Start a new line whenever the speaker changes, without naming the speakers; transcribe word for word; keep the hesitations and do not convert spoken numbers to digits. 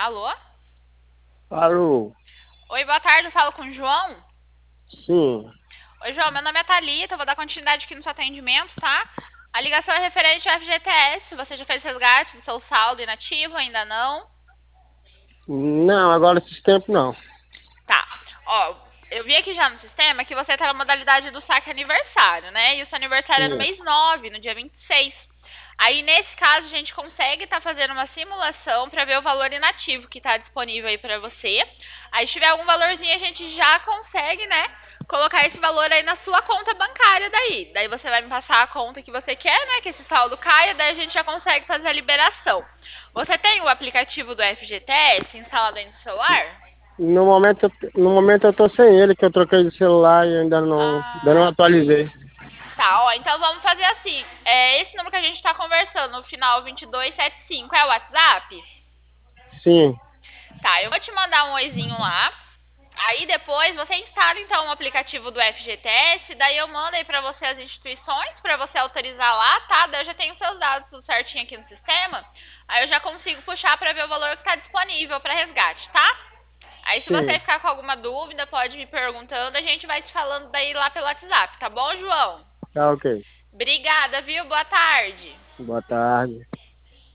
Alô?
Alô,
Oi, boa tarde, eu falo com o João.
sim.
Oi, João, meu nome é Thalita, eu vou dar continuidade aqui no seu atendimento, tá? A ligação é referente ao F G T S, você já fez resgate do seu saldo inativo, ainda não?
Não, agora esses tempos não.
Tá, ó, eu vi aqui já no sistema que você tá na modalidade do saque aniversário, né? E o seu aniversário é no
Sim,
mês nove, no dia vinte e seis. Aí, nesse caso, a gente consegue estar fazendo uma simulação para ver o valor inativo que está disponível aí para você. Aí, se tiver algum valorzinho, a gente já consegue, né, colocar esse valor aí na sua conta bancária daí. Daí você vai me passar a conta que você quer, né, que esse saldo caia, daí a gente já consegue fazer a liberação. Você tem o aplicativo do F G T S instalado aí no celular?
no momento, eu- no momento eu tô sem ele, que eu troquei de celular e ainda não, ainda não
Ah,
atualizei.
tá, ó, então vamos fazer assim. É, esse número que a gente tá conversando, no final vinte e dois setenta e cinco, é o WhatsApp?
Sim,
Tá, eu vou te mandar um oizinho lá. Aí depois você instala então o aplicativo do F G T S, daí eu mando aí pra você as instituições pra você autorizar lá, tá? Daí eu já tenho seus dados tudo certinho aqui no sistema. Aí eu já consigo puxar pra ver o valor que tá disponível pra resgate, tá? Aí se você
sim.
ficar com alguma dúvida, pode me perguntando, a gente vai se falando daí lá pelo WhatsApp, tá bom, João?
Tá ok.
Obrigada, viu? Boa tarde.
Boa tarde.